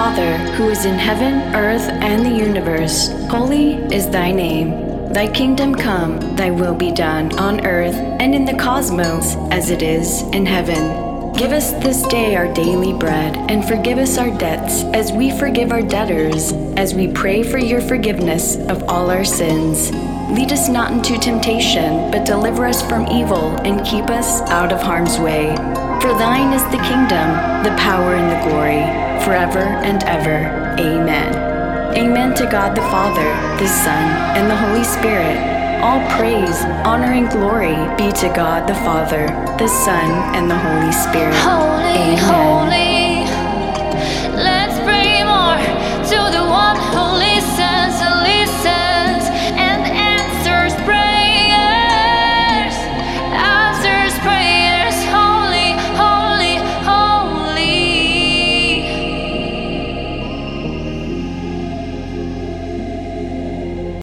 Father, who is in heaven, earth, and the universe, holy is thy name. Thy kingdom come, thy will be done on earth and in the cosmos as it is in heaven. Give us this day our daily bread, and forgive us our debts as we forgive our debtors, as we pray for your forgiveness of all our sins. Lead us not into temptation, but deliver us from evil, and keep us out of harm's way. For thine is the kingdom, the power, and the glory, forever and ever. Amen. Amen to God the Father, the Son, and the Holy Spirit. All praise, honor, and glory be to God the Father, the Son, and the Holy Spirit. Holy, Amen. holy.